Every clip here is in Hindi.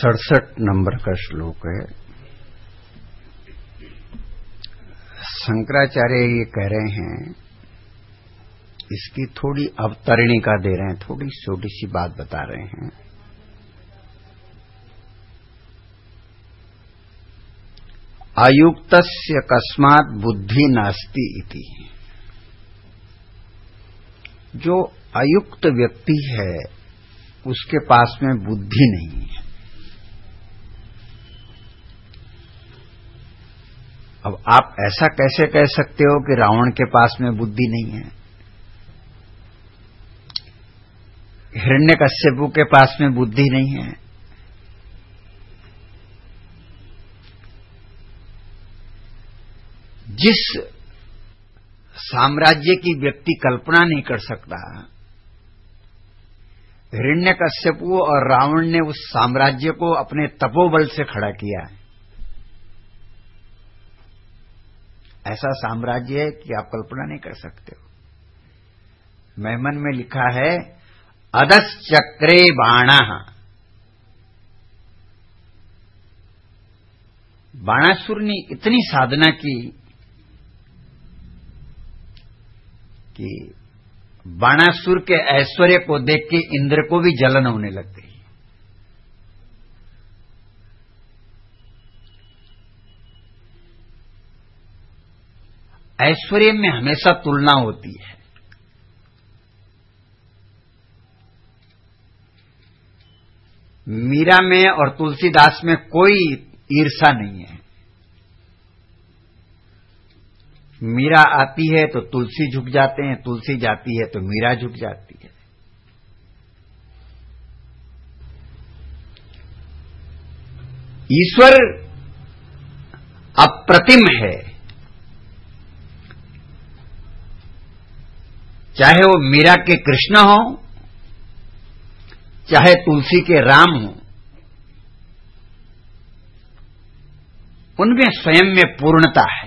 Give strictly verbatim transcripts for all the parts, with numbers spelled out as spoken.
सड़सठ नंबर का श्लोक है। शंकराचार्य ये कह रहे हैं, इसकी थोड़ी अवतरणिका दे रहे हैं, थोड़ी छोटी सी बात बता रहे हैं। अयुक्तस्य कस्मात् बुद्धि नास्ति इति। जो अयुक्त व्यक्ति है उसके पास में बुद्धि नहीं है। अब आप ऐसा कैसे कह सकते हो कि रावण के पास में बुद्धि नहीं है? हिरण्यकश्यपु के पास में बुद्धि नहीं है? जिस साम्राज्य की व्यक्ति कल्पना नहीं कर सकता, हिरण्यकश्यपु और रावण ने उस साम्राज्य को अपने तपोबल से खड़ा किया है। ऐसा साम्राज्य है कि आप कल्पना नहीं कर सकते हो। मेमन में लिखा है, अदस चक्रे बाणः। बाणासुर ने इतनी साधना की कि बाणासुर के ऐश्वर्य को देख के इंद्र को भी जलन होने लग गई। ऐश्वर्य में हमेशा तुलना होती है। मीरा में और तुलसीदास में कोई ईर्षा नहीं है। मीरा आती है तो तुलसी झुक जाते हैं, तुलसी जाती है तो मीरा झुक जाती है। ईश्वर अप्रतिम है, चाहे वो मीरा के कृष्ण हो, चाहे तुलसी के राम हो, उनमें स्वयं में पूर्णता है।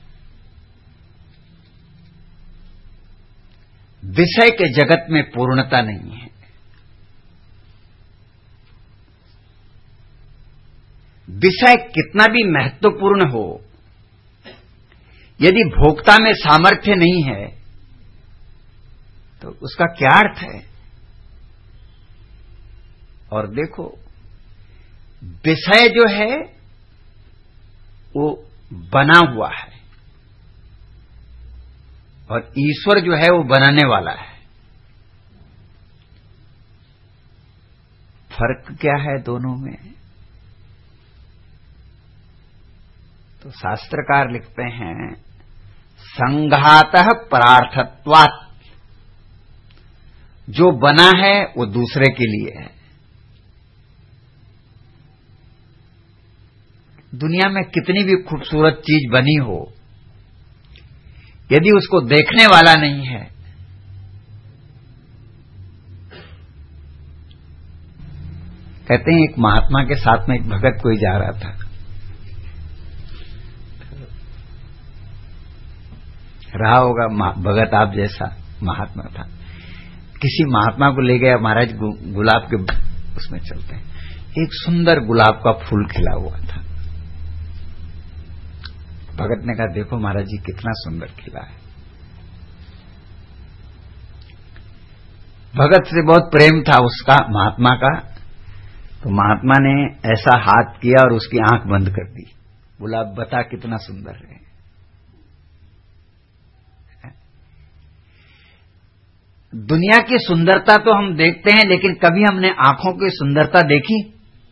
विषय के जगत में पूर्णता नहीं है। विषय कितना भी महत्वपूर्ण हो, यदि भोक्ता में सामर्थ्य नहीं है तो उसका क्या अर्थ है? और देखो, विषय जो है वो बना हुआ है और ईश्वर जो है वो बनाने वाला है। फर्क क्या है दोनों में? तो शास्त्रकार लिखते हैं, संघातः परार्थत्वात्। जो बना है वो दूसरे के लिए है। दुनिया में कितनी भी खूबसूरत चीज बनी हो, यदि उसको देखने वाला नहीं है कहते हैं, एक महात्मा के साथ में एक भगत कोई जा रहा था, रहा होगा भगत आप जैसा महात्मा था। किसी महात्मा को ले गया, महाराज गुलाब के उसमें चलते हैं। एक सुंदर गुलाब का फूल खिला हुआ था। भगत ने कहा, देखो महाराज जी कितना सुंदर खिला है। भगत से बहुत प्रेम था उसका, महात्मा का, तो महात्मा ने ऐसा हाथ किया और उसकी आंख बंद कर दी। बोला, बता कितना सुंदर है। दुनिया की सुंदरता तो हम देखते हैं, लेकिन कभी हमने आंखों की सुंदरता देखी?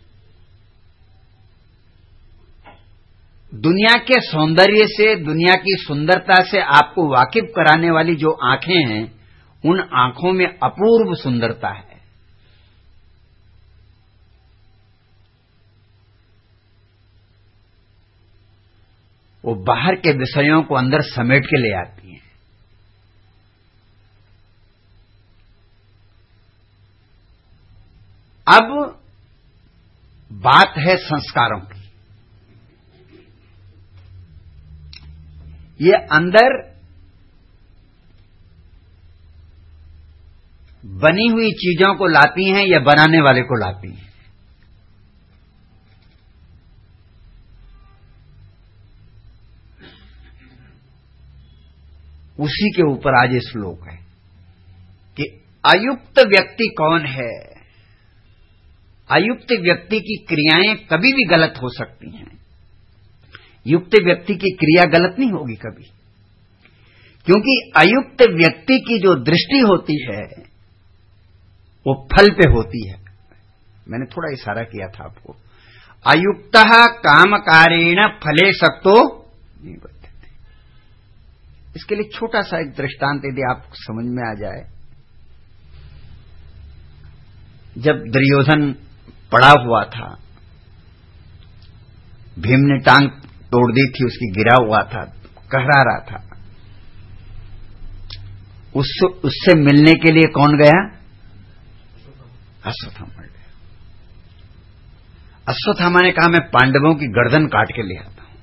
दुनिया के सौंदर्य से, दुनिया की सुंदरता से आपको वाकिफ कराने वाली जो आंखें हैं, उन आंखों में अपूर्व सुंदरता है। वो बाहर के विषयों को अंदर समेट के ले आती हैं। अब बात है संस्कारों की। ये अंदर बनी हुई चीजों को लाती हैं या बनाने वाले को लाती हैं? उसी के ऊपर आज ये श्लोक है कि अयुक्त व्यक्ति कौन है। अयुक्त व्यक्ति की क्रियाएं कभी भी गलत हो सकती हैं, युक्त व्यक्ति की क्रिया गलत नहीं होगी कभी, क्योंकि अयुक्त व्यक्ति की जो दृष्टि होती है वो फल पे होती है। मैंने थोड़ा इशारा किया था आपको, अयुक्तः कामकारेण फले सक्तो नहीं बद्धते। इसके लिए छोटा सा एक दृष्टांत यदि आपको समझ में आ जाए। जब दुर्योधन पड़ा हुआ था, भीम ने टांग तोड़ दी थी, उसकी गिरा हुआ था, कहरा रहा था, उस, उससे मिलने के लिए कौन गया? अश्वत्थामा गया। अश्वत्थामा ने कहा मैं पांडवों की गर्दन काट के ले आता हूं।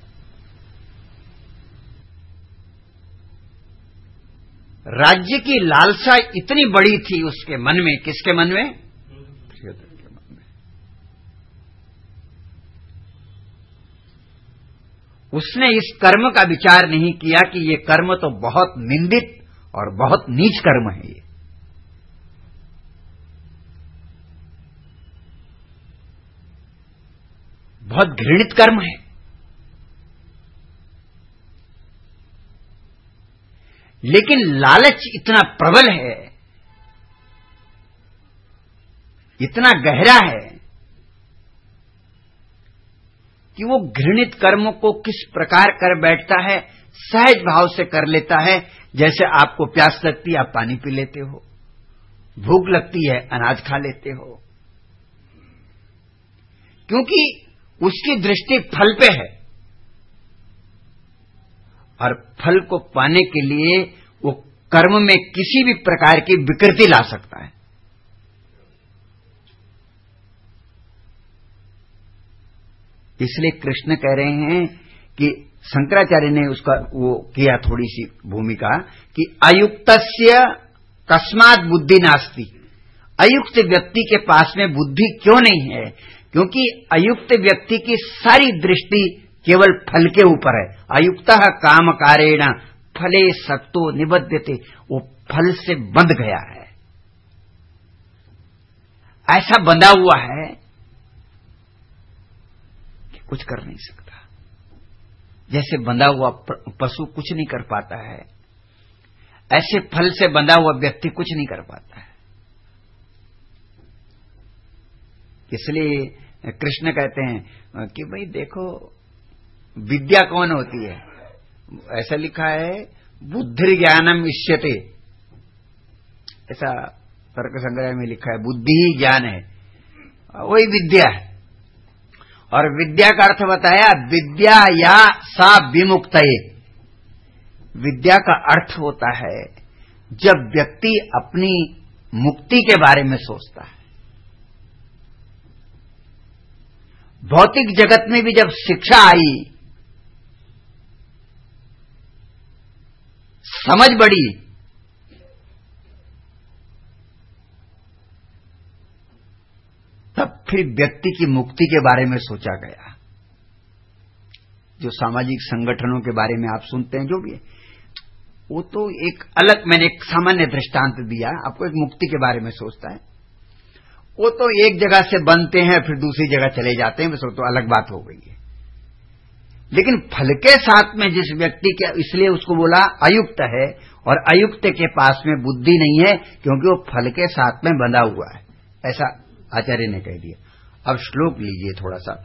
राज्य की लालसा इतनी बड़ी थी उसके मन में। किसके मन में? दुर्योधन के मन में। उसने इस कर्म का विचार नहीं किया कि ये कर्म तो बहुत निंदित और बहुत नीच कर्म है, ये बहुत घृणित कर्म है। लेकिन लालच इतना प्रबल है, इतना गहरा है कि वो घृणित कर्म को किस प्रकार कर बैठता है, सहज भाव से कर लेता है। जैसे आपको प्यास लगती है, आप पानी पी लेते हो, भूख लगती है, अनाज खा लेते हो, क्योंकि उसकी दृष्टि फल पे है और फल को पाने के लिए वो कर्म में किसी भी प्रकार की विकृति ला सकता है। इसलिए कृष्ण कह रहे हैं कि शंकराचार्य ने उसका वो किया थोड़ी सी भूमिका कि अयुक्तस्य कस्मात् बुद्धि नास्ति। अयुक्त व्यक्ति के पास में बुद्धि क्यों नहीं है? क्योंकि अयुक्त व्यक्ति की सारी दृष्टि केवल फल के ऊपर है। अयुक्तः कामकारेण फले सक्तो निबध्यते, वो फल से बंध गया है, ऐसा बंधा हुआ है कि कुछ कर नहीं सकता। जैसे बंधा हुआ पशु कुछ नहीं कर पाता है, ऐसे फल से बंधा हुआ व्यक्ति कुछ नहीं कर पाता है। इसलिए कृष्ण कहते हैं कि भाई देखो, विद्या कौन होती है? ऐसा लिखा है बुद्धि ज्ञानम इष्यते, ऐसा तर्क संग्रह में लिखा है, बुद्धि ही ज्ञान है, वही विद्या है। और विद्या का अर्थ बताया, विद्या या सा विमुक्तये। विद्या का अर्थ होता है जब व्यक्ति अपनी मुक्ति के बारे में सोचता है। भौतिक जगत में भी जब शिक्षा आई, समझ बढ़ी, तब फिर व्यक्ति की मुक्ति के बारे में सोचा गया। जो सामाजिक संगठनों के बारे में आप सुनते हैं, जो भी है, वो तो एक अलग, मैंने एक सामान्य दृष्टांत दिया आपको, एक मुक्ति के बारे में सोचता है। वो तो एक जगह से बनते हैं फिर दूसरी जगह चले जाते हैं, बस वो तो अलग बात हो गई है। लेकिन फल के साथ में जिस व्यक्ति के, इसलिए उसको बोला अयुक्त है, और अयुक्त के पास में बुद्धि नहीं है क्योंकि वो फल के साथ में बंधा हुआ है, ऐसा आचार्य ने कह दिया। अब श्लोक लीजिए थोड़ा सा।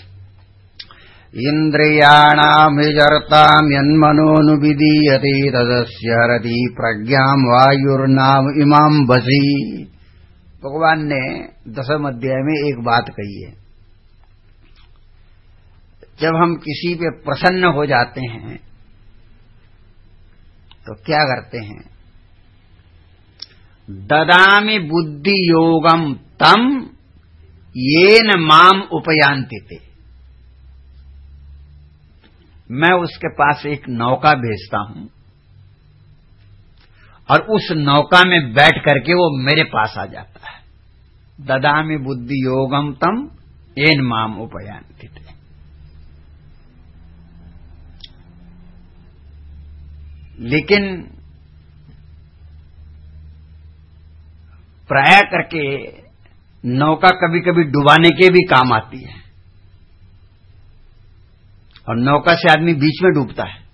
इंद्रियाणाम विजरताम यन्मनोनुविधीयते तदस्य हरति प्रज्ञाम वायुर्नाम इमाम बसी। भगवान ने दसम अध्याय में एक बात कही है, जब हम किसी पे प्रसन्न हो जाते हैं तो क्या करते हैं? ददामि बुद्धि योगम तम येन माम उपयांति ते। मैं उसके पास एक नौका भेजता हूं और उस नौका में बैठ करके वो मेरे पास आ जाता है। ददामि बुद्धि योगम तम येन माम उपयांति ते। लेकिन प्राय करके नौका कभी कभी डुबाने के भी काम आती है, और नौका से आदमी बीच में डूबता है।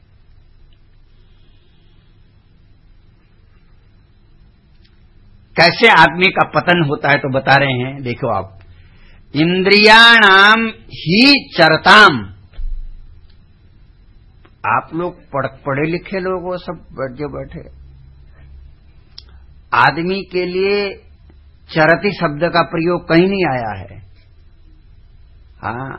कैसे आदमी का पतन होता है तो बता रहे हैं, देखो आप, इंद्रियाणाम ही चरताम। आप लोग पढ़, पढ़े लिखे लोग वो सब बैठे बैठे, आदमी के लिए चरती शब्द का प्रयोग कहीं नहीं आया है। हाँ,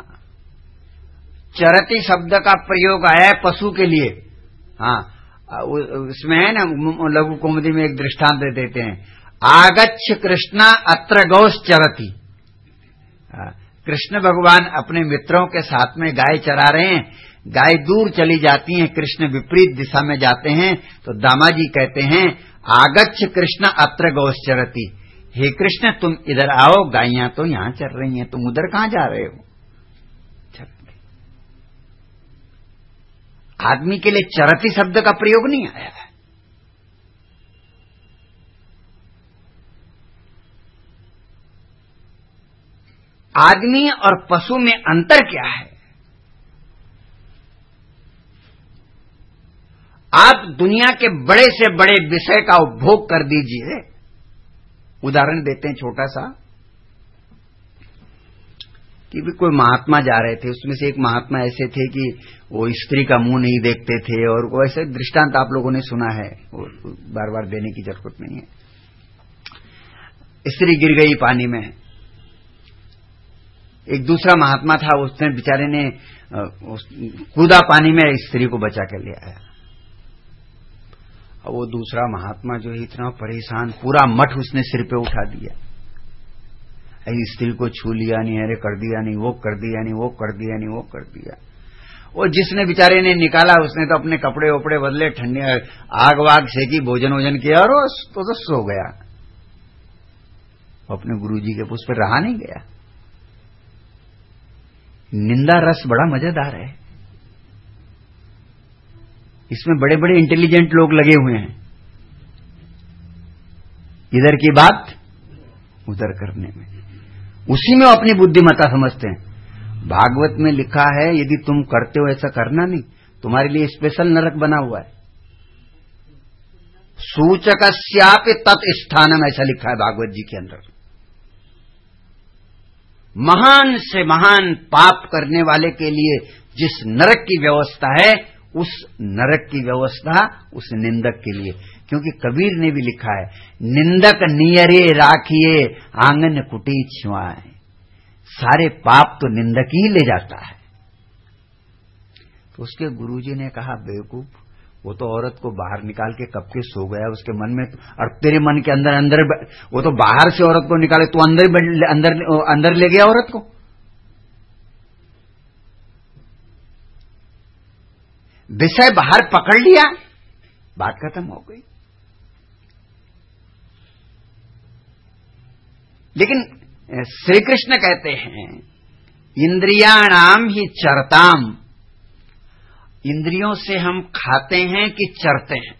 चरती शब्द का प्रयोग आया है पशु के लिए। हाँ, उसमें है ना, लघु कौमुदी में एक दृष्टांत दे देते हैं, आगच्छ कृष्णा अत्र गौस चरती। कृष्ण भगवान अपने मित्रों के साथ में गाय चरा रहे हैं, गाय दूर चली जाती हैं, कृष्ण विपरीत दिशा में जाते हैं, तो दामाजी कहते हैं आगच्छ कृष्ण अत्र गौस चरती, हे कृष्ण तुम इधर आओ, गायियां तो यहां चल रही हैं, तुम उधर कहां जा रहे हो। आदमी के लिए चरती शब्द का प्रयोग नहीं आया है। आदमी और पशु में अंतर क्या है? आप दुनिया के बड़े से बड़े विषय का उपभोग कर दीजिए। उदाहरण देते हैं छोटा सा, कि भी कोई महात्मा जा रहे थे, उसमें से एक महात्मा ऐसे थे कि वो स्त्री का मुंह नहीं देखते थे, और वो ऐसे दृष्टांत आप लोगों ने सुना है, वो बार बार देने की जरूरत नहीं है। स्त्री गिर गई पानी में, एक दूसरा महात्मा था, उसने बेचारे ने कूदा पानी में, स्त्री को बचा कर ले आया। और वो दूसरा महात्मा जो है इतना परेशान, पूरा मठ उसने सिर पे उठा दिया, स्त्री को छू लिया नहीं, अरे कर दिया नहीं, वो कर दिया नहीं, वो कर दिया नहीं, वो कर दिया। वो जिसने बेचारे ने निकाला, उसने तो अपने कपड़े वपड़े बदले, ठंडे आग वाग सेकी, भोजन वोजन किया, और वो तो, तो सो गया। वो अपने गुरुजी के पुष्प पर रहा नहीं गया। निंदा रस बड़ा मजेदार है, इसमें बड़े बड़े इंटेलिजेंट लोग लगे हुए हैं, इधर की बात उधर करने में, उसी में अपनी बुद्धिमत्ता समझते हैं। भागवत में लिखा है, यदि तुम करते हो ऐसा करना नहीं, तुम्हारे लिए स्पेशल नरक बना हुआ है। सूचकस्यापि तत्स्थानम, ऐसा लिखा है भागवत जी के अंदर। महान से महान पाप करने वाले के लिए जिस नरक की व्यवस्था है, उस नरक की व्यवस्था उस निंदक के लिए, क्योंकि कबीर ने भी लिखा है, निंदक नियरे राखिए आंगन कुटी छुआए। सारे पाप तो निंदक ही ले जाता है। तो उसके गुरुजी ने कहा, बेवकूफ, वो तो औरत को बाहर निकाल के कब के सो गया, उसके मन में, और तेरे मन के अंदर अंदर वो तो बाहर से औरत को निकाले, तू अंदर अंदर अंदर ले गया औरत को। विषय बाहर पकड़ लिया, बात खत्म हो गई। लेकिन श्री कृष्ण कहते हैं, इंद्रियाणाम ही चरताम, इंद्रियों से हम खाते हैं कि चरते हैं।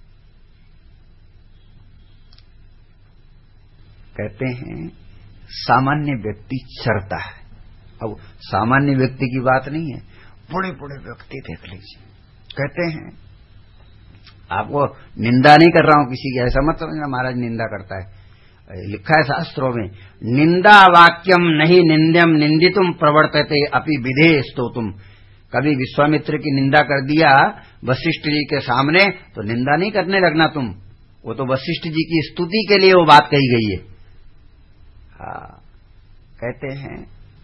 कहते हैं सामान्य व्यक्ति चरता है। अब सामान्य व्यक्ति की बात नहीं है, बड़े बड़े व्यक्ति देख लीजिए, कहते हैं, आपको निंदा नहीं कर रहा हूं किसी की, ऐसा मत समझना महाराज निंदा करता है। लिखा है शास्त्रों में, निंदा वाक्यम नहीं निंद्यम निंदितुम प्रवर्तते अपि विधे स्तोतुम। कभी विश्वामित्र की निंदा कर दिया वशिष्ठ जी के सामने, तो निंदा नहीं करने लगना तुम, वो तो वशिष्ठ जी की स्तुति के लिए वो बात कही गई है। हाँ, कहते हैं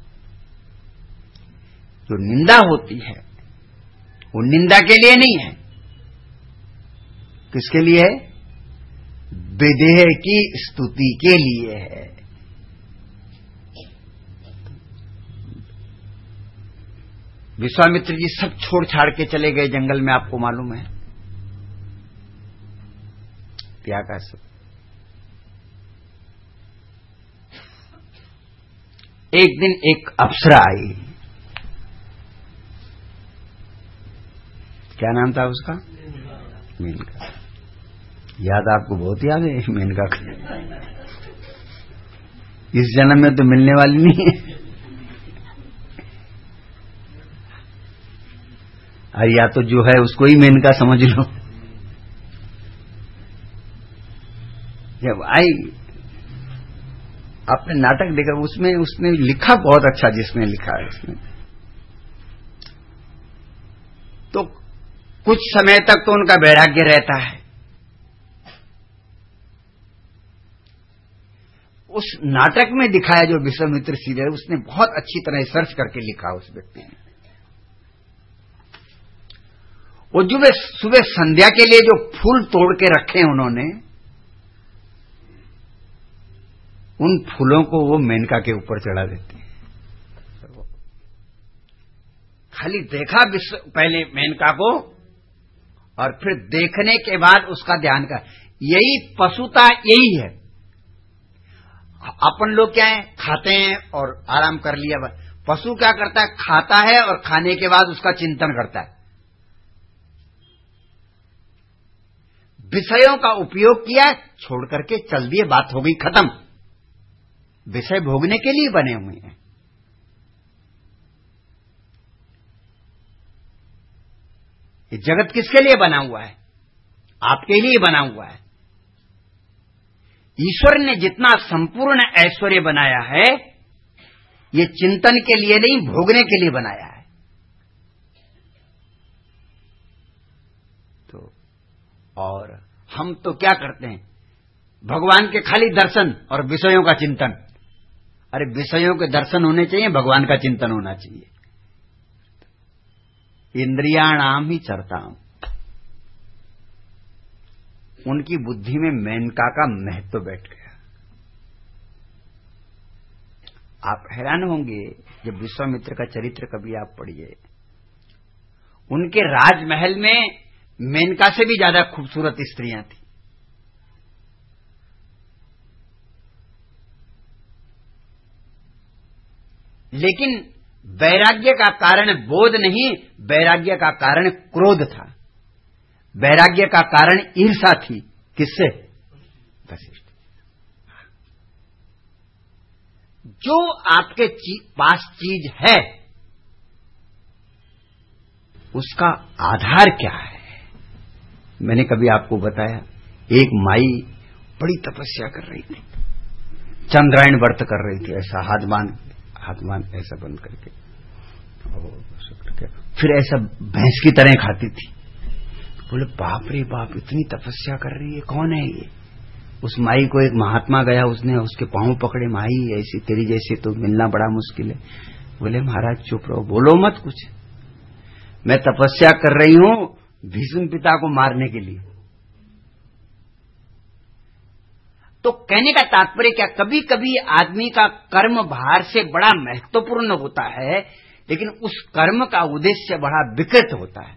जो निंदा होती है वो निंदा के लिए नहीं है, किसके लिए है? विदेह की स्तुति के लिए है। विश्वामित्र जी सब छोड़ छाड़ के चले गए जंगल में, आपको मालूम है, त्याग का सब। एक दिन एक अप्सरा आई, क्या नाम था उसका? मेनका। याद आपको बहुत याद है मेनका का। इस जन्म में तो मिलने वाली नहीं है। और या तो जो है उसको ही मेनका समझ लो। जब आई आपने नाटक देखा, उसमें उसने लिखा बहुत अच्छा, जिसमें लिखा है उसमें, तो कुछ समय तक तो उनका वैराग्य रहता है। उस नाटक में दिखाया जो विश्वामित्र सीरियल, उसने बहुत अच्छी तरह सर्च करके लिखा उस व्यक्ति ने। वो जो वे सुबह संध्या के लिए जो फूल तोड़ के रखे उन्होंने, उन फूलों को वो मेनका के ऊपर चढ़ा देते हैं। खाली देखा विश्व पहले मेनका को, और फिर देखने के बाद उसका ध्यान कर। यही पशुता, यही है। अपन लोग क्या है, खाते हैं और आराम कर लिया। पशु क्या करता है, खाता है और खाने के बाद उसका चिंतन करता है। विषयों का उपयोग किया, छोड़ करके चल दिए, बात हो गई खत्म। विषय भोगने के लिए बने हुए हैं। ये जगत किसके लिए बना हुआ है? आपके लिए बना हुआ है। ईश्वर ने जितना संपूर्ण ऐश्वर्य बनाया है, ये चिंतन के लिए नहीं, भोगने के लिए बनाया है। तो और हम तो क्या करते हैं, भगवान के खाली दर्शन और विषयों का चिंतन। अरे विषयों के दर्शन होने चाहिए, भगवान का चिंतन होना चाहिए। इंद्रियाणाम ही चरताम, उनकी बुद्धि में मेनका का महत्व बैठ गया। आप हैरान होंगे जब विश्वामित्र का चरित्र कभी आप पढ़िए। उनके राजमहल में मेनका से भी ज्यादा खूबसूरत स्त्रियां थी। लेकिन वैराग्य का कारण बोध नहीं, वैराग्य का कारण क्रोध था। वैराग्य का कारण ईर्षा थी। किससे? वशिष्ठ। जो आपके ची, पास चीज है, उसका आधार क्या है? मैंने कभी आपको बताया, एक माई बड़ी तपस्या कर रही थी, चंद्रायण व्रत कर रही थी, ऐसा हाथ बांध हाथ बांध ऐसा बंद करके, फिर ऐसा भैंस की तरह खाती थी। बोले बाप रे बाप, इतनी तपस्या कर रही है, कौन है ये? उस माई को एक महात्मा गया, उसने उसके पांव पकड़े, माई ऐसी तेरी जैसी तो मिलना बड़ा मुश्किल है। बोले महाराज चुप रहो, बोलो मत कुछ, मैं तपस्या कर रही हूं भीष्म पिता को मारने के लिए। तो कहने का तात्पर्य क्या, कभी कभी आदमी का कर्म भार से बड़ा महत्वपूर्ण होता है, लेकिन उस कर्म का उद्देश्य बड़ा विकृत होता है।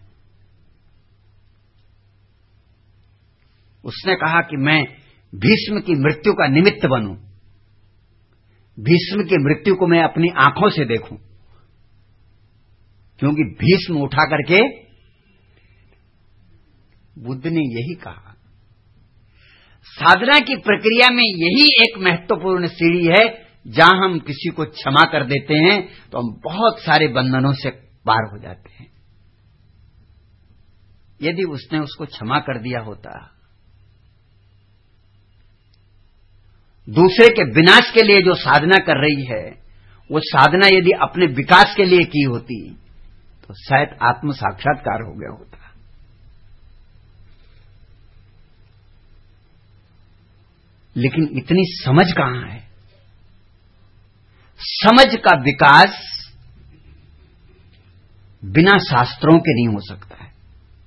उसने कहा कि मैं भीष्म की मृत्यु का निमित्त बनूं, भीष्म की मृत्यु को मैं अपनी आंखों से देखूं, क्योंकि भीष्म उठा करके, बुद्ध ने यही कहा। साधना की प्रक्रिया में यही एक महत्वपूर्ण सीढ़ी है, जहां हम किसी को क्षमा कर देते हैं तो हम बहुत सारे बंधनों से पार हो जाते हैं। यदि उसने उसको क्षमा कर दिया होता, दूसरे के विनाश के लिए जो साधना कर रही है, वो साधना यदि अपने विकास के लिए की होती तो शायद आत्म साक्षात्कार हो गया होता। लेकिन इतनी समझ कहां है? समझ का विकास बिना शास्त्रों के नहीं हो सकता है।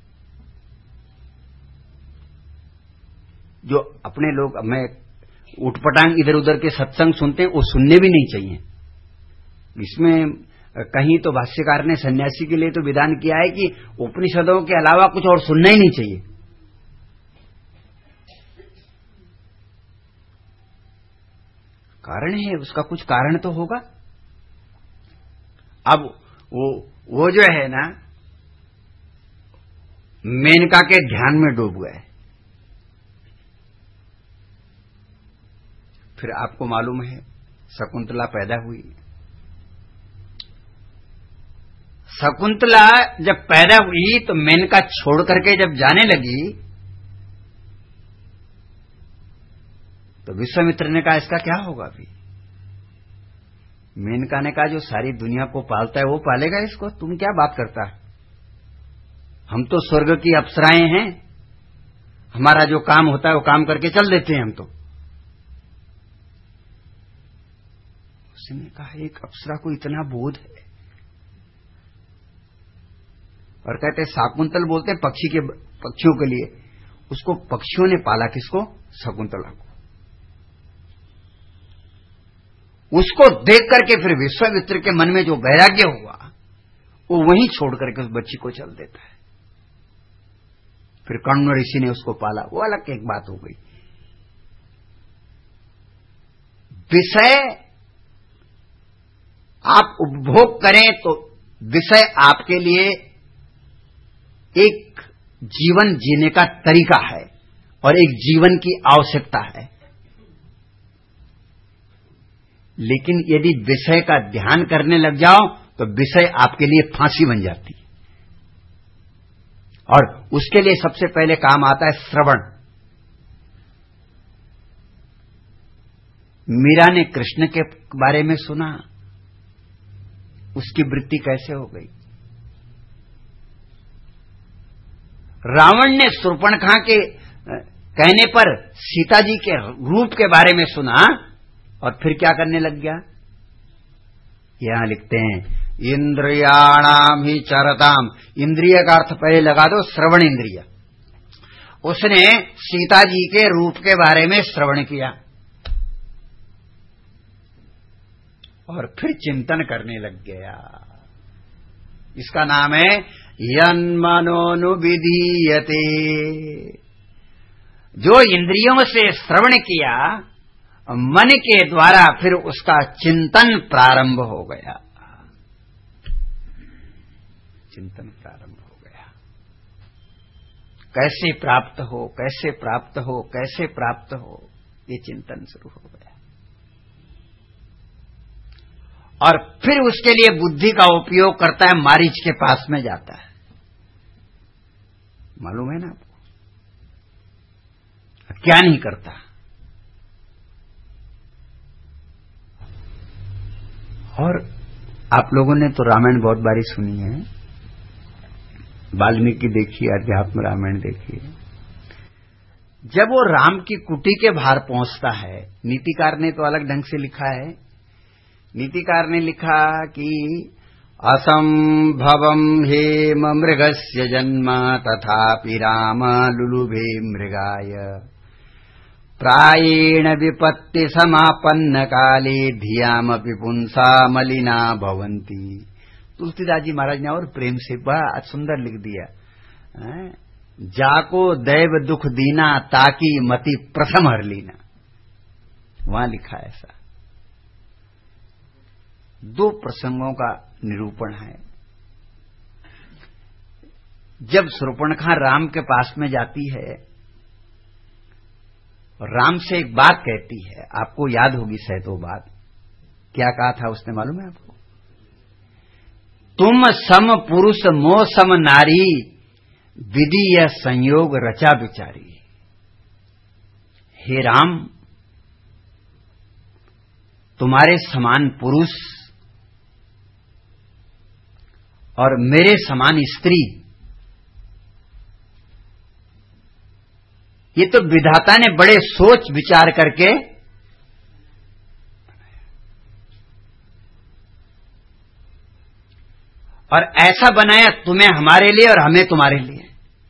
जो अपने लोग, मैं उठपटांग इधर उधर के सत्संग सुनते हैं, वो सुनने भी नहीं चाहिए। इसमें कहीं तो भाष्यकार ने सन्यासी के लिए तो विधान किया है कि उपनिषदों के अलावा कुछ और सुनना ही नहीं चाहिए। कारण है, उसका कुछ कारण तो होगा। अब वो वो जो है ना, मेनका के ध्यान में डूब गए। फिर आपको मालूम है शकुंतला पैदा हुई। शकुंतला जब पैदा हुई तो मेनका छोड़ करके जब जाने लगी तो विश्वामित्र ने कहा इसका क्या होगा। अभी मेनका ने कहा जो सारी दुनिया को पालता है वो पालेगा इसको, तुम क्या बात करता है, हम तो स्वर्ग की अप्सराएं हैं, हमारा जो काम होता है वो काम करके चल देते हैं हम तो। उसने कहा एक अप्सरा को इतना बोध है। और कहते शाकुंतल बोलते हैं पक्षी के पक्षियों के लिए, उसको पक्षियों ने पाला किसको, शकुंतला को। उसको देख करके फिर विश्वामित्र के मन में जो वैराग्य हुआ वो वहीं छोड़ करके उस बच्ची को चल देता है। फिर कण्व ऋषि ने उसको पाला, वो अलग एक बात हो गई। विषय आप उपभोग करें तो विषय आपके लिए एक जीवन जीने का तरीका है और एक जीवन की आवश्यकता है, लेकिन यदि विषय का ध्यान करने लग जाओ तो विषय आपके लिए फांसी बन जाती है। और उसके लिए सबसे पहले काम आता है श्रवण। मीरा ने कृष्ण के बारे में सुना, उसकी वृत्ति कैसे हो गई। रावण ने शूर्पणखा के कहने पर सीता जी के रूप के बारे में सुना और फिर क्या करने लग गया। यहां लिखते हैं इंद्रियाणाम ही चरताम, इंद्रिय का अर्थ पहले लगा दो श्रवण इंद्रिय। उसने सीता जी के रूप के बारे में श्रवण किया और फिर चिंतन करने लग गया। इसका नाम है यन्मनोनुविधीयते। जो इंद्रियों से श्रवण किया मन के द्वारा फिर उसका चिंतन प्रारंभ हो गया, चिंतन प्रारंभ हो गया। कैसे प्राप्त हो, कैसे प्राप्त हो, कैसे प्राप्त हो, ये चिंतन शुरू हो गया। और फिर उसके लिए बुद्धि का उपयोग करता है, मारीच के पास में जाता है, मालूम है ना आपको, क्या नहीं करता। और आप लोगों ने तो रामायण बहुत बारी सुनी है, वाल्मीकि देखिए, अध्यात्म रामायण देखिए। जब वो राम की कुटी के बाहर पहुंचता है, नीतिकार ने तो अलग ढंग से लिखा है। नीतिकार ने लिखा कि असंभवम हेम मृगस्य जन्म तथापि राम लुलुभे मृगाय प्रायेण विपत्ति समापन्न काले धियामपि पुंसा मलिना भवंती। तुलसीदास जी महाराज ने और प्रेम से बड़ा सुंदर लिख दिया, जाको दैव दुख दीना ताकि मति प्रथम हर लीना। वहां लिखा ऐसा। दो प्रसंगों का निरूपण है। जब शूर्पणखा राम के पास में जाती है और राम से एक बात कहती है, आपको याद होगी शायद वो बात। क्या कहा था उसने, मालूम है आपको? तुम सम पुरुष मोह सम नारी विधि यह संयोग रचा विचारी। हे राम, तुम्हारे समान पुरुष और मेरे समान स्त्री, ये तो विधाता ने बड़े सोच विचार करके और ऐसा बनाया, तुम्हें हमारे लिए और हमें तुम्हारे लिए।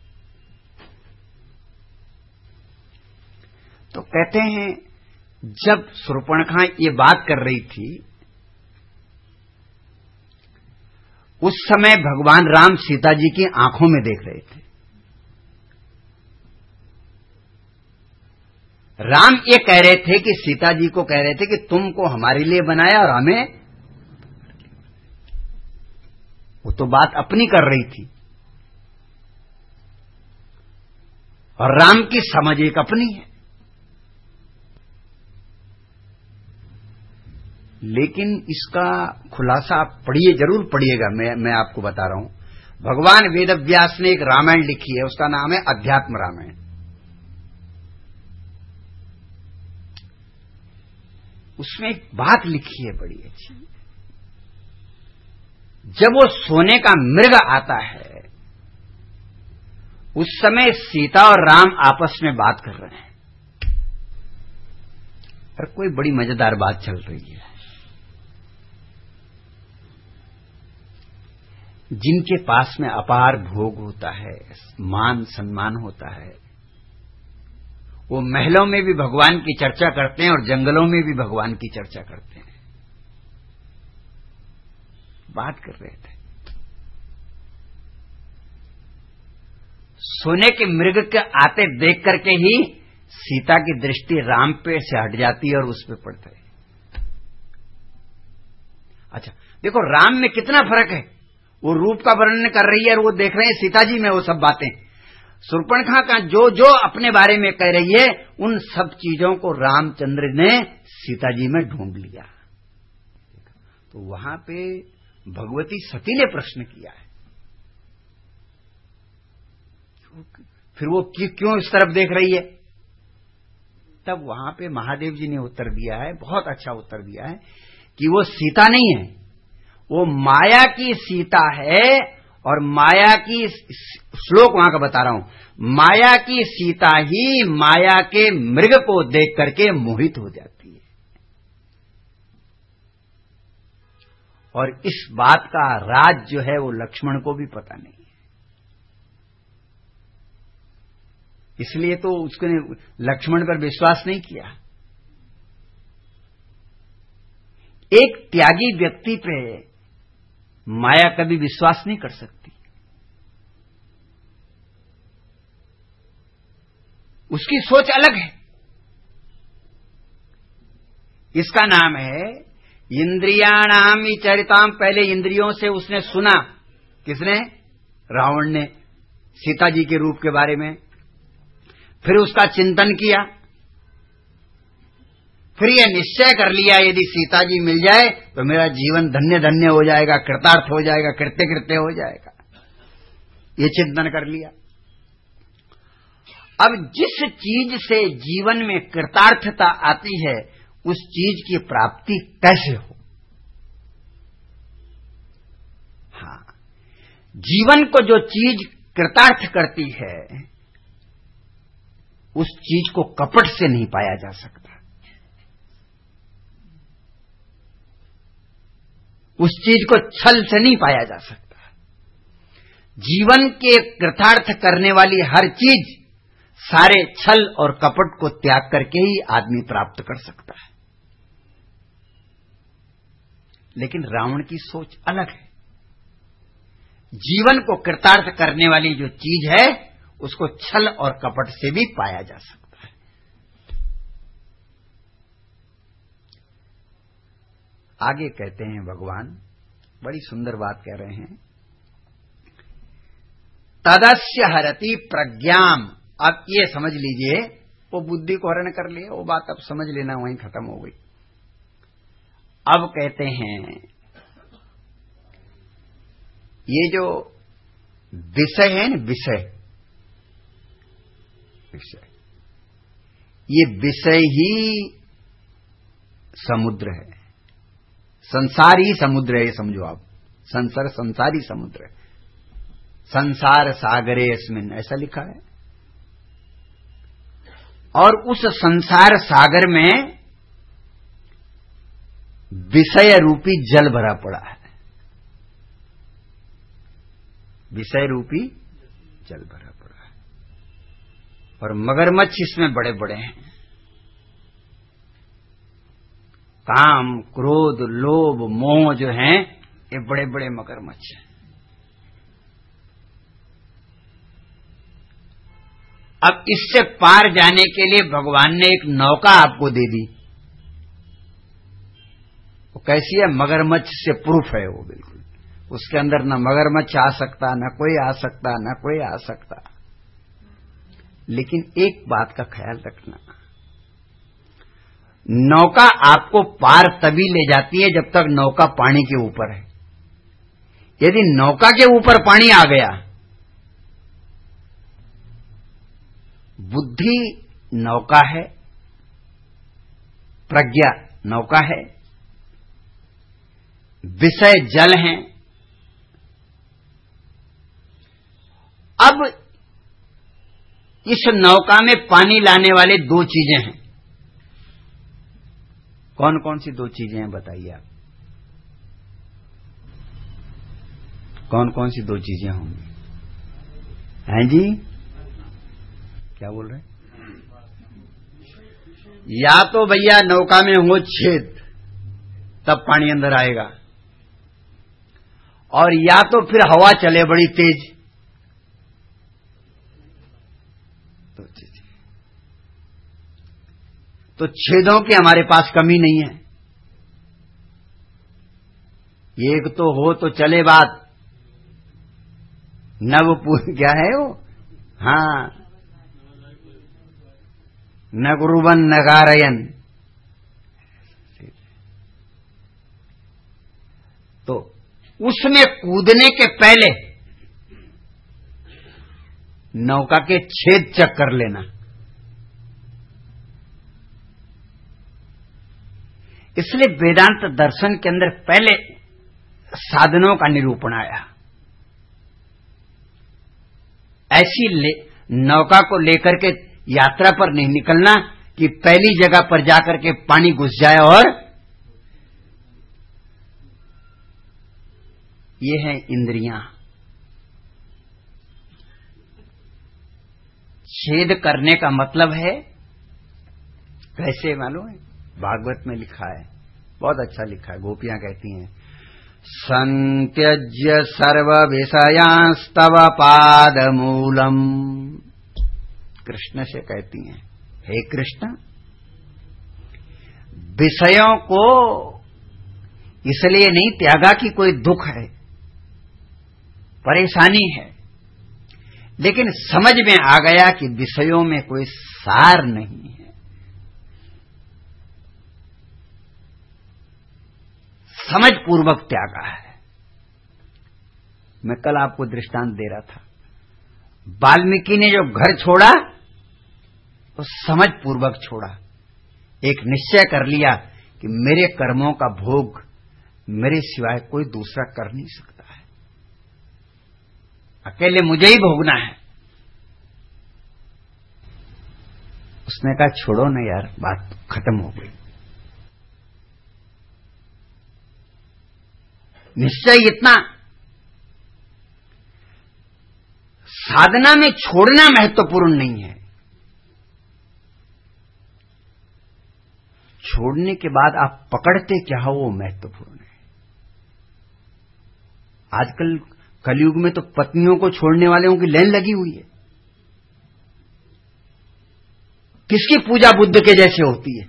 तो कहते हैं जब शूर्पणखा ये बात कर रही थी, उस समय भगवान राम सीता जी की आंखों में देख रहे थे। राम ये कह रहे थे कि सीता जी को कह रहे थे कि तुमको हमारे लिए बनाया और हमें, वो तो बात अपनी कर रही थी और राम की समझ एक अपनी है। लेकिन इसका खुलासा आप पढ़िए, जरूर पढ़िएगा। मैं मैं आपको बता रहा हूं, भगवान वेदव्यास ने एक रामायण लिखी है, उसका नाम है अध्यात्म रामायण। उसमें एक बात लिखी है बड़ी अच्छी। जब वो सोने का मृग आता है, उस समय सीता और राम आपस में बात कर रहे हैं, और कोई बड़ी मजेदार बात चल रही है। जिनके पास में अपार भोग होता है, मान सम्मान होता है, वो महलों में भी भगवान की चर्चा करते हैं और जंगलों में भी भगवान की चर्चा करते हैं। बात कर रहे थे, सोने के मृग के आते देख करके ही सीता की दृष्टि राम पे से हट जाती है और उस पे पड़ता है। अच्छा देखो, राम में कितना फर्क है। वो रूप का वर्णन कर रही है और वो देख रहे हैं सीता जी में वो सब बातें। शूर्पणखा का जो जो अपने बारे में कह रही है, उन सब चीजों को रामचंद्र ने सीता जी में ढूंढ लिया। तो वहां पे भगवती सती ने प्रश्न किया है, फिर वो क्यों इस तरफ देख रही है? तब वहां पे महादेव जी ने उत्तर दिया है, बहुत अच्छा उत्तर दिया है, कि वो सीता नहीं है, वो माया की सीता है। और माया की, श्लोक वहां का बता रहा हूं, माया की सीता ही माया के मृग को देख करके मोहित हो जाती है। और इस बात का राज जो है वो लक्ष्मण को भी पता नहीं है, इसलिए तो उसने लक्ष्मण पर विश्वास नहीं किया। एक त्यागी व्यक्ति पे माया कभी विश्वास नहीं कर सकती। उसकी सोच अलग है। इसका नाम है इंद्रियाणाम चरिताम। पहले इंद्रियों से उसने सुना, किसने? रावण ने, सीता जी के रूप के बारे में। फिर उसका चिंतन किया, फिर यह निश्चय कर लिया, यदि सीता जी मिल जाए तो मेरा जीवन धन्य धन्य हो जाएगा, कृतार्थ हो जाएगा, कृत्य कृत्य हो जाएगा। ये चिंतन कर लिया। अब जिस चीज से जीवन में कृतार्थता आती है, उस चीज की प्राप्ति कैसे हो? हाँ, जीवन को जो चीज कृतार्थ करती है, उस चीज को कपट से नहीं पाया जा सकता। उस चीज को छल से नहीं पाया जा सकता। जीवन के कृतार्थ करने वाली हर चीज सारे छल और कपट को त्याग करके ही आदमी प्राप्त कर सकता है। लेकिन रावण की सोच अलग है। जीवन को कृतार्थ करने वाली जो चीज है, उसको छल और कपट से भी पाया जा सकता है। आगे कहते हैं भगवान, बड़ी सुंदर बात कह रहे हैं, तदस्य हरति प्रज्ञाम। अब ये समझ लीजिए, वो बुद्धि को हरण कर लिया, वो बात अब समझ लेना, वहीं खत्म हो गई। अब कहते हैं, ये जो विषय है न, विषय विषय ये विषय ही समुद्र है, संसार ही समुद्र है। समझो आप, संसार संसारी समुद्र है। संसार सागरे अस्मिन, ऐसा लिखा है। और उस संसार सागर में विषय रूपी जल भरा पड़ा है। विषय रूपी जल भरा पड़ा है, और मगरमच्छ इसमें बड़े बड़े हैं। काम, क्रोध, लोभ, मोह जो हैं, ये बड़े बड़े मगरमच्छ हैं। अब इससे पार जाने के लिए भगवान ने एक नौका आपको दे दी। वो कैसी है? मगरमच्छ से प्रूफ है वो, बिल्कुल। उसके अंदर न मगरमच्छ आ सकता, न कोई आ सकता, न कोई आ सकता। लेकिन एक बात का ख्याल रखना, नौका आपको पार तभी ले जाती है जब तक नौका पानी के ऊपर है। यदि नौका के ऊपर पानी आ गया, बुद्धि नौका है, प्रज्ञा नौका है, विषय जल हैं। अब इस नौका में पानी लाने वाले दो चीजें हैं। कौन कौन सी दो चीजें हैं बताइए आप? कौन कौन सी दो चीजें होंगी? हैं जी, क्या बोल रहे हैं? या तो भैया नौका में हो छेद, तब पानी अंदर आएगा, और या तो फिर हवा चले बड़ी तेज। तो तो छेदों की हमारे पास कमी नहीं है। एक तो हो तो चले बात, नवपूर क्या है वो, हाँ, नगरुवन नगारयन। तो उसमें कूदने के पहले नौका के छेद चेक कर लेना। इसलिए वेदांत दर्शन के अंदर पहले साधनों का निरूपण आया। ऐसी नौका को लेकर के यात्रा पर नहीं निकलना कि पहली जगह पर जाकर के पानी घुस जाए। और ये हैं इंद्रियां। छेद करने का मतलब है, कैसे मालूम है? भागवत में लिखा है, बहुत अच्छा लिखा है। गोपियां कहती हैं, संत्यज्य सर्व विषयांस्तव पादमूलम। कृष्ण से कहती हैं, हे कृष्ण, विषयों को इसलिए नहीं त्यागा कि कोई दुख है, परेशानी है, लेकिन समझ में आ गया कि विषयों में कोई सार नहीं है। समझ पूर्वक त्यागा है। मैं कल आपको दृष्टांत दे रहा था, वाल्मीकि ने जो घर छोड़ा वो समझ पूर्वक छोड़ा। एक निश्चय कर लिया कि मेरे कर्मों का भोग मेरे सिवाय कोई दूसरा कर नहीं सकता है, अकेले मुझे ही भोगना है। उसने कहा छोड़ो ना यार, बात खत्म हो गई। निश्चय इतना, साधना में छोड़ना महत्वपूर्ण नहीं है, छोड़ने के बाद आप पकड़ते क्या हो वो महत्वपूर्ण है। आजकल कलयुग में तो पत्नियों को छोड़ने वालों की लाइन लगी हुई है। किसकी पूजा बुद्ध के जैसे होती है?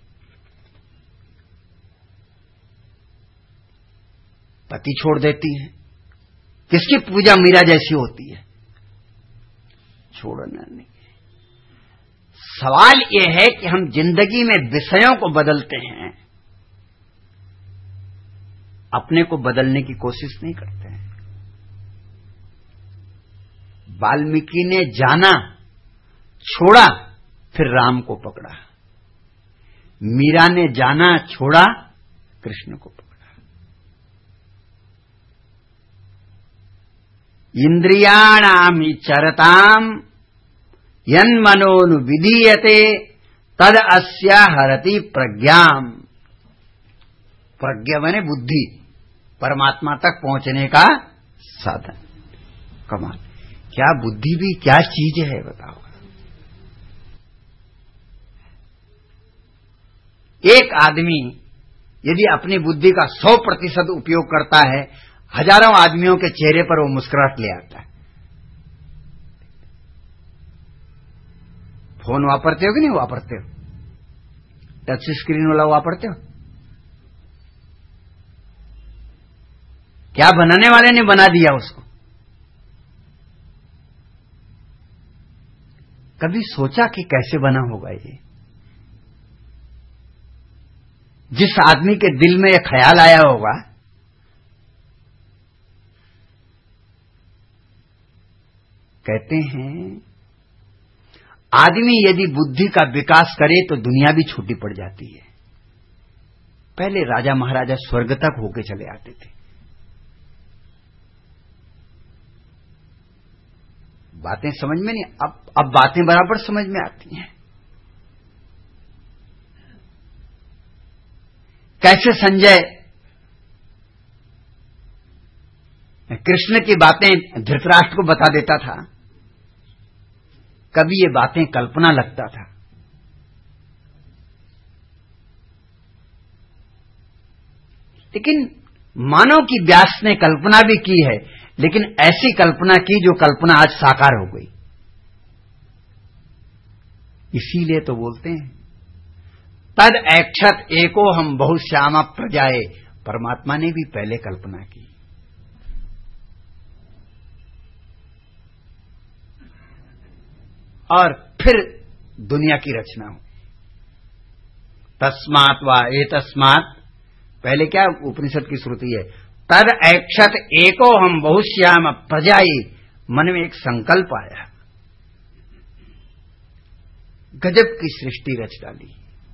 पति छोड़ देती है। किसकी पूजा मीरा जैसी होती है? छोड़ना नहीं। सवाल यह है कि हम जिंदगी में विषयों को बदलते हैं, अपने को बदलने की कोशिश नहीं करते हैं। वाल्मीकि ने जाना, छोड़ा, फिर राम को पकड़ा। मीरा ने जाना, छोड़ा, कृष्ण को पकड़ा। इंद्रियाणामि चरताम यन्मनोनु विधीयते तद अस्या हरति प्रज्ञाम। प्रज्ञा माने बुद्धि, परमात्मा तक पहुंचने का साधन। कमाल, क्या बुद्धि भी क्या चीज है बताओ। एक आदमी यदि अपनी बुद्धि का सौ प्रतिशत उपयोग करता है, हजारों आदमियों के चेहरे पर वो मुस्कुराहट ले आता है। फोन वापरते हो कि नहीं वापरते हो? टच स्क्रीन वाला वापरते हो? क्या बनाने वाले ने बना दिया उसको? कभी सोचा कि कैसे बना होगा ये? जिस आदमी के दिल में यह ख्याल आया होगा, कहते हैं आदमी यदि बुद्धि का विकास करे तो दुनिया भी छोटी पड़ जाती है। पहले राजा महाराजा स्वर्ग तक होके चले आते थे। बातें समझ में नहीं, अब अब बातें बराबर समझ में आती हैं। कैसे संजय कृष्ण की बातें धृतराष्ट्र को बता देता था, कभी ये बातें कल्पना लगता था। लेकिन मानो कि व्यास ने कल्पना भी की है, लेकिन ऐसी कल्पना की जो कल्पना आज साकार हो गई। इसीलिए तो बोलते हैं तद ऐक्षत एको हम बहुश्यामा प्रजाए। परमात्मा ने भी पहले कल्पना की, और फिर दुनिया की रचना हुई। तस्मात् वा एतस्मात्, पहले क्या उपनिषद की श्रुति है, तद ऐक्षत एको हम बहुश्याम प्रजाई। मन में एक संकल्प आया, गजब की सृष्टि रच डाली।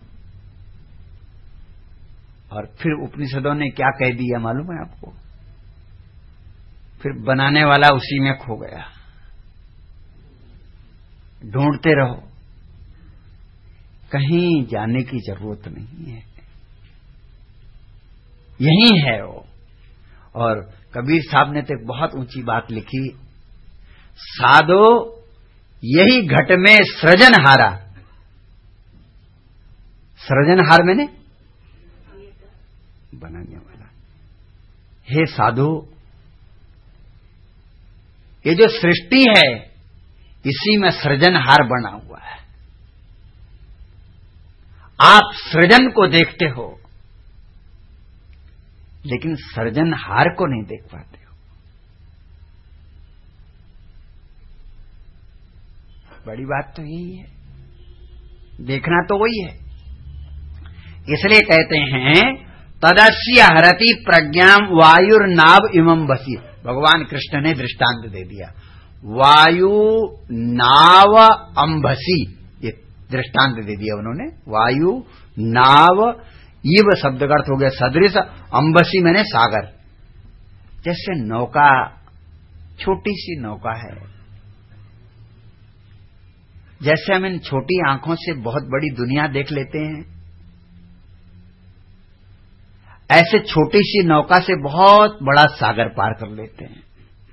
और फिर उपनिषदों ने क्या कह दिया मालूम है आपको? फिर बनाने वाला उसी में खो गया। ढूंढते रहो, कहीं जाने की जरूरत नहीं है, यही है वो। और कबीर साहब ने तो एक बहुत ऊंची बात लिखी, साधो यही घट में सृजनहारा। सृजनहार मैंने बनाने वाला। हे साधु, ये जो सृष्टि है इसी में सृजनहार बना हुआ है। आप सृजन को देखते हो लेकिन सृजनहार को नहीं देख पाते हो। बड़ी बात तो यही है, देखना तो वही है। इसलिए कहते हैं तदस्य हरति प्रज्ञाम वायुर्नाव इमं बसी। भगवान कृष्ण ने दृष्टांत दे दिया, वायु नाव अंबसी, ये दृष्टांत दे दिया उन्होंने। वायु नाव, इव शब्द का अर्थ हो गया सदृश, अंबसी मैंने सागर। जैसे नौका, छोटी सी नौका है, जैसे हम इन छोटी आंखों से बहुत बड़ी दुनिया देख लेते हैं, ऐसे छोटी सी नौका से बहुत बड़ा सागर पार कर लेते हैं।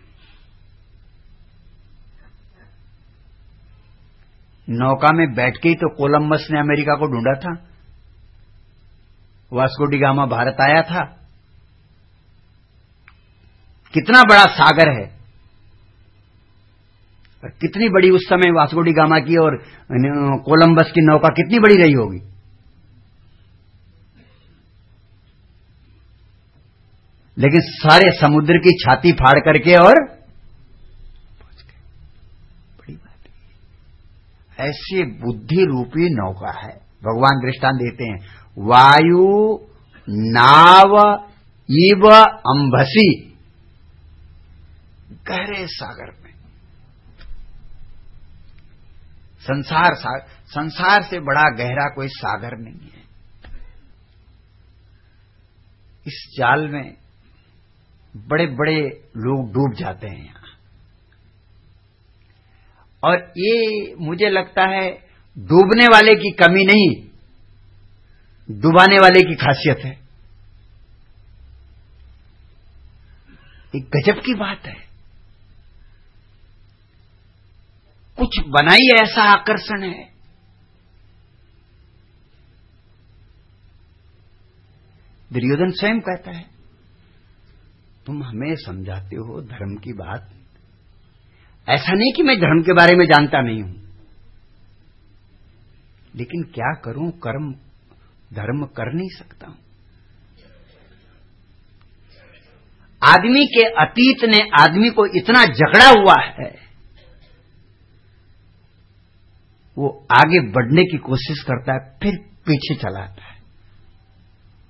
नौका में बैठ के ही तो कोलंबस ने अमेरिका को ढूंढा था, वास्को डी गामा भारत आया था। कितना बड़ा सागर है, कितनी बड़ी उस समय वास्को डी गामा की और कोलंबस की नौका कितनी बड़ी रही होगी। लेकिन सारे समुद्र की छाती फाड़ करके और पहुंच गए। बड़ी बात है। ऐसी बुद्धि रूपी नौका है। भगवान दृष्टांत देते हैं, वायु नाव इव अंबसी, गहरे सागर में। संसार सागर, संसार से बड़ा गहरा कोई सागर नहीं है। इस जाल में बड़े बड़े लोग डूब जाते हैं यहां। और ये मुझे लगता है डूबने वाले की कमी नहीं, डुबाने वाले की खासियत है। एक गजब की बात है, कुछ बनाई ऐसा आकर्षण है। दुर्योधन स्वयं कहता है, तुम हमें समझाते हो धर्म की बात, ऐसा नहीं कि मैं धर्म के बारे में जानता नहीं हूं, लेकिन क्या करूं, कर्म धर्म कर नहीं सकता हूं। आदमी के अतीत ने आदमी को इतना जकड़ा हुआ है, वो आगे बढ़ने की कोशिश करता है फिर पीछे चला आता है।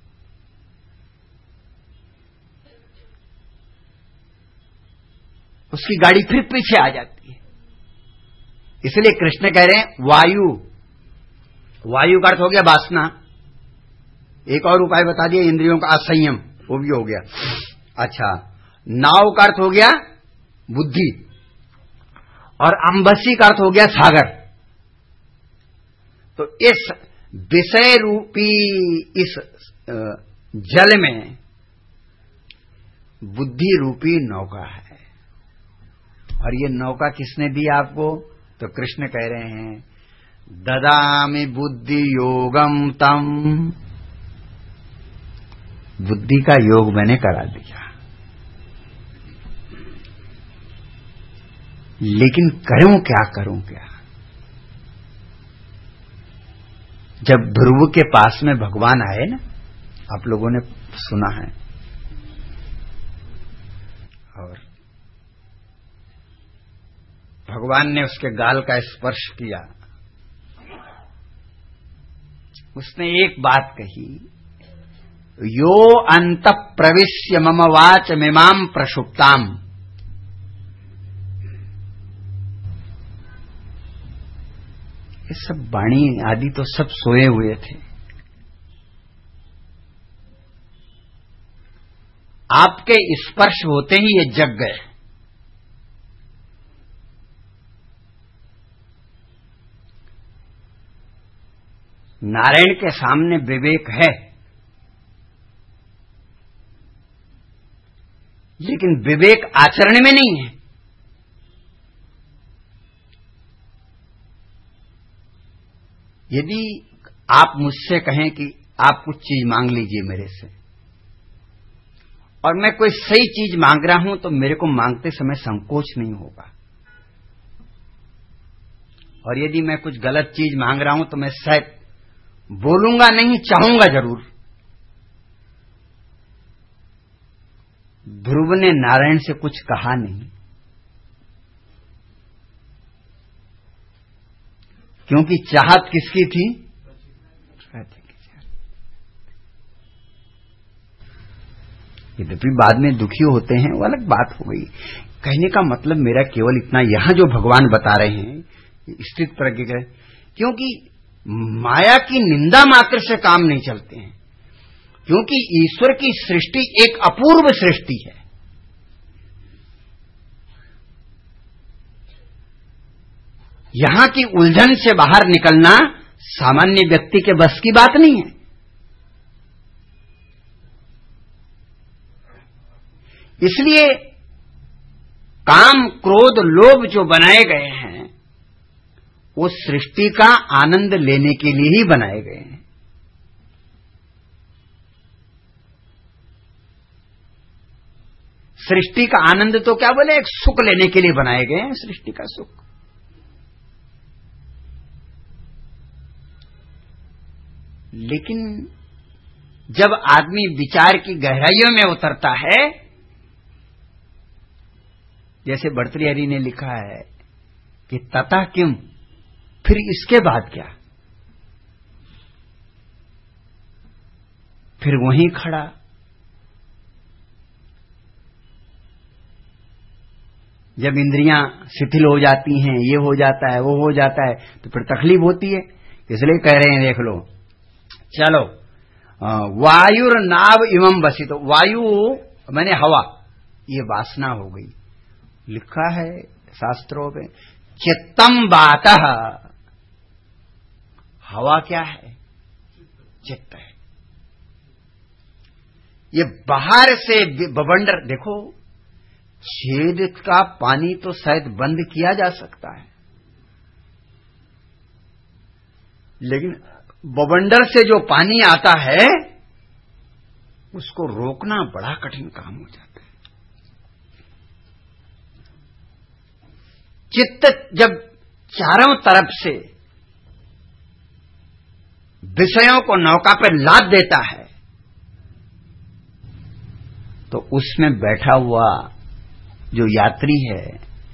उसकी गाड़ी फिर पीछे आ जाती है। इसलिए कृष्ण कह रहे हैं वायु, वायु का अर्थ हो गया वासना। एक और उपाय बता दिया, इंद्रियों का असंयम, वो भी हो गया। अच्छा, नाव का अर्थ हो गया बुद्धि, और अंबसी का अर्थ हो गया सागर। तो इस विषय रूपी इस जल में बुद्धि रूपी नौका है। और ये नौका किसने दी आपको? तो कृष्ण कह रहे हैं ददामि बुद्धि योगम तम, बुद्धि का योग मैंने करा दिया। लेकिन करूं क्या, करूं क्या? जब ध्रुव के पास में भगवान आए ना, आप लोगों ने सुना है, और भगवान ने उसके गाल का स्पर्श किया, उसने एक बात कही, यो अंत प्रविश्य मम वाच मिमाम प्रसुप्ताम। ये सब वाणी आदि तो सब सोए हुए थे, आपके स्पर्श होते ही ये जग गए। नारायण के सामने विवेक है, लेकिन विवेक आचरण में नहीं है। यदि आप मुझसे कहें कि आप कुछ चीज मांग लीजिए मेरे से, और मैं कोई सही चीज मांग रहा हूं, तो मेरे को मांगते समय संकोच नहीं होगा। और यदि मैं कुछ गलत चीज मांग रहा हूं तो मैं शायद बोलूंगा नहीं, चाहूंगा जरूर। ध्रुव ने नारायण से कुछ कहा नहीं, क्योंकि चाहत किसकी थी? यद्यपि बाद में दुखी होते हैं, वो अलग बात हो गई। कहने का मतलब मेरा केवल इतना, यहां जो भगवान बता रहे हैं स्थित प्रज्ञ के, क्योंकि माया की निंदा मात्र से काम नहीं चलते हैं, क्योंकि ईश्वर की सृष्टि एक अपूर्व सृष्टि है। यहां की उलझन से बाहर निकलना सामान्य व्यक्ति के बस की बात नहीं है। इसलिए काम, क्रोध, लोभ जो बनाए गए हैं, वो सृष्टि का आनंद लेने के लिए ही बनाए गए हैं। सृष्टि का आनंद तो क्या बोले, एक सुख लेने के लिए बनाए गए हैं, सृष्टि का सुख। लेकिन जब आदमी विचार की गहराइयों में उतरता है, जैसे भर्तृहरि ने लिखा है कि तथा किम, फिर इसके बाद क्या? फिर वहीं खड़ा। जब इंद्रियां शिथिल हो जाती हैं, ये हो जाता है, वो हो जाता है, तो फिर तकलीफ होती है। इसलिए कह रहे हैं, देख लो, चलो वायुर नाव इमं बसी, तो वायु मैंने हवा, ये वासना हो गई। लिखा है शास्त्रों में, चित्तम बातः, हवा क्या है? चित्त है। ये बाहर से बवंडर, देखो छेद का पानी तो शायद बंद किया जा सकता है, लेकिन बवंडर से जो पानी आता है उसको रोकना बड़ा कठिन काम हो जाता है। चित्त जब चारों तरफ से विषयों को नौका पर लाद देता है, तो उसमें बैठा हुआ जो यात्री है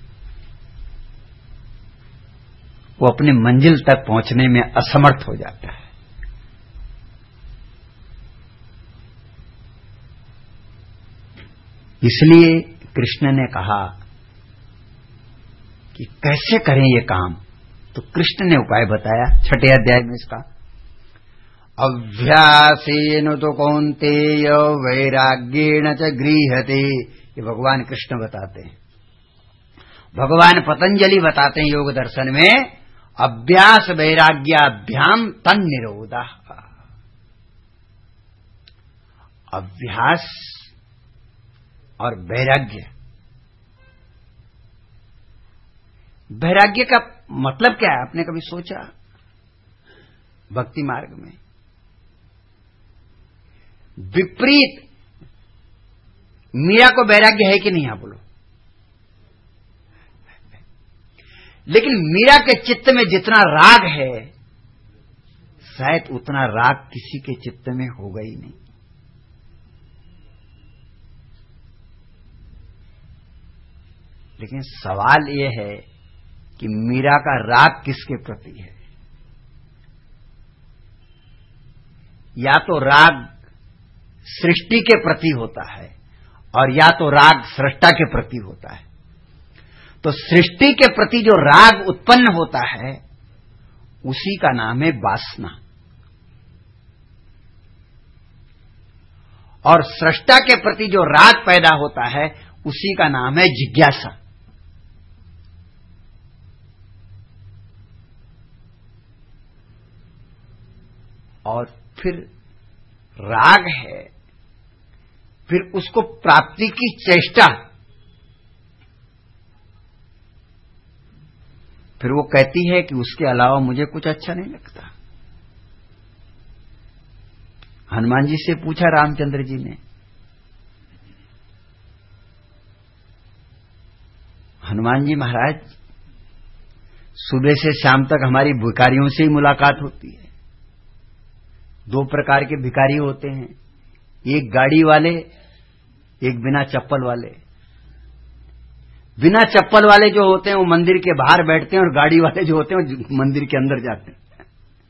वो अपने मंजिल तक पहुंचने में असमर्थ हो जाता है। इसलिए कृष्ण ने कहा कि कैसे करें ये काम। तो कृष्ण ने उपाय बताया छठे अध्याय में इसका। अभ्यासेन तो कौन्तेय वैराग्येण च गृह्यते, ये भगवान कृष्ण बताते हैं। भगवान पतंजलि बताते हैं योग दर्शन में, अभ्यास वैराग्याभ्याम तन्निरोधः। अभ्यास और वैराग्य, वैराग्य का मतलब क्या है, आपने कभी सोचा? भक्ति मार्ग में विपरीत मीरा को वैराग्य है कि नहीं, आप बोलो। लेकिन मीरा के चित्त में जितना राग है, शायद उतना राग किसी के चित्त में होगा ही नहीं। लेकिन सवाल यह है कि मीरा का राग किसके प्रति है? या तो राग सृष्टि के प्रति होता है और या तो राग सृष्टा के प्रति होता है। तो सृष्टि के प्रति जो राग उत्पन्न होता है उसी का नाम है वासना, और सृष्टा के प्रति जो राग पैदा होता है उसी का नाम है जिज्ञासा। और फिर राग है, फिर उसको प्राप्ति की चेष्टा, फिर वो कहती है कि उसके अलावा मुझे कुछ अच्छा नहीं लगता। हनुमान जी से पूछा रामचंद्र जी ने, हनुमान जी महाराज, सुबह से शाम तक हमारी भिखारियों से ही मुलाकात होती है। दो प्रकार के भिखारी होते हैं, एक गाड़ी वाले, एक बिना चप्पल वाले। बिना चप्पल वाले जो होते हैं वो मंदिर के बाहर बैठते हैं, और गाड़ी वाले जो होते हैं वो मंदिर के अंदर जाते हैं।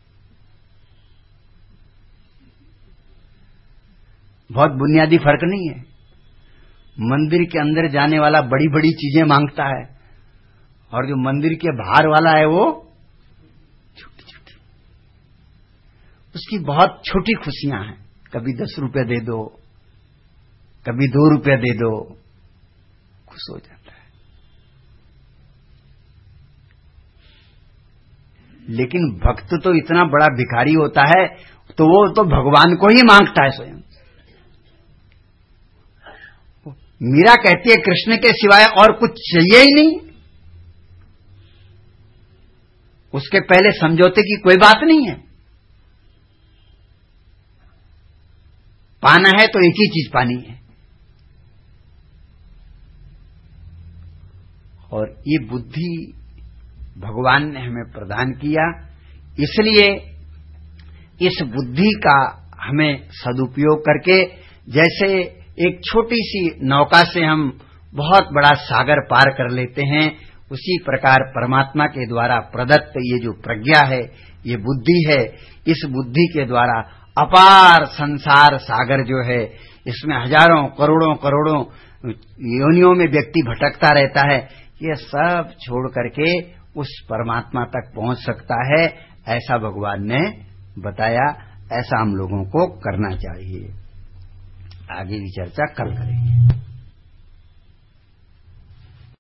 बहुत बुनियादी फर्क नहीं है। मंदिर के अंदर जाने वाला बड़ी बड़ी चीजें मांगता है, और जो मंदिर के बाहर वाला है वो छोटी छोटी, उसकी बहुत छोटी खुशियां हैं। कभी दस रुपए दे दो, कभी दो रुपए दे दो, खुश हो जाता है। लेकिन भक्त तो इतना बड़ा भिखारी होता है, तो वो तो भगवान को ही मांगता है स्वयं। मीरा कहती है कृष्ण के सिवाय और कुछ चाहिए ही नहीं, उसके पहले समझौते की कोई बात नहीं है। पाना है तो एक ही चीज पानी है। और ये बुद्धि भगवान ने हमें प्रदान किया, इसलिए इस बुद्धि का हमें सदुपयोग करके, जैसे एक छोटी सी नौका से हम बहुत बड़ा सागर पार कर लेते हैं, उसी प्रकार परमात्मा के द्वारा प्रदत्त ये जो प्रज्ञा है, ये बुद्धि है, इस बुद्धि के द्वारा अपार संसार सागर जो है, इसमें हजारों करोड़ों करोड़ों योनियों में व्यक्ति भटकता रहता है, ये सब छोड़ करके उस परमात्मा तक पहुंच सकता है। ऐसा भगवान ने बताया, ऐसा हम लोगों को करना चाहिए। आगे की चर्चा कल करेंगे।